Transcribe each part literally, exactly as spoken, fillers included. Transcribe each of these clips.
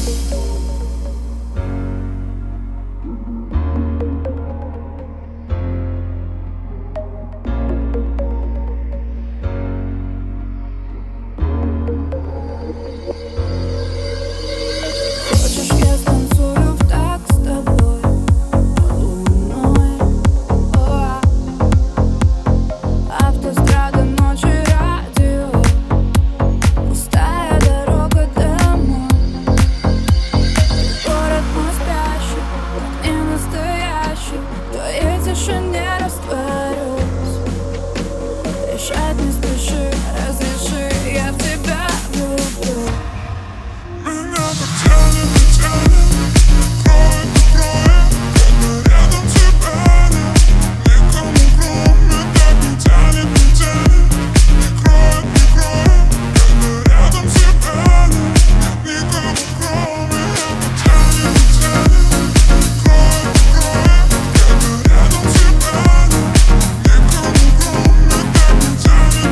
Не спеши, разреши, я в тебя влюблю. Меня так тянет, не тянет, кроет, кроет, когда рядом тебя нет. Никому кроме так не тянет, не тянет, не кроет, не кроет, когда рядом тебя нет. Никому кроме это тянет, не тянет, кроет, кроет, когда рядом тебя нет. Никому кроме так не тянет.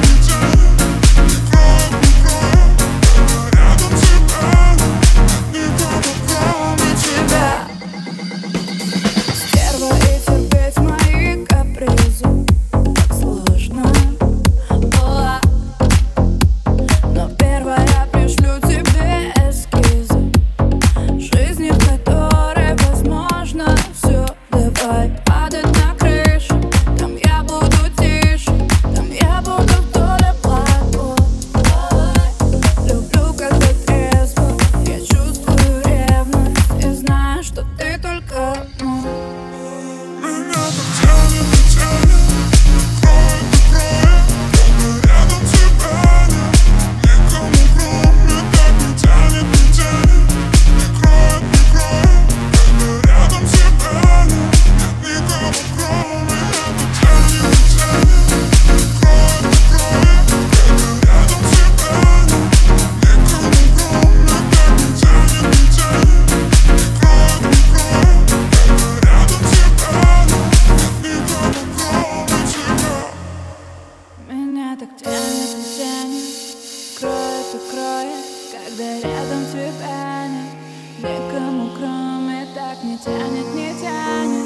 Так тянет, не тянет, кроет и кроет, когда рядом тебя нет. Никому кроме так не тянет, не тянет.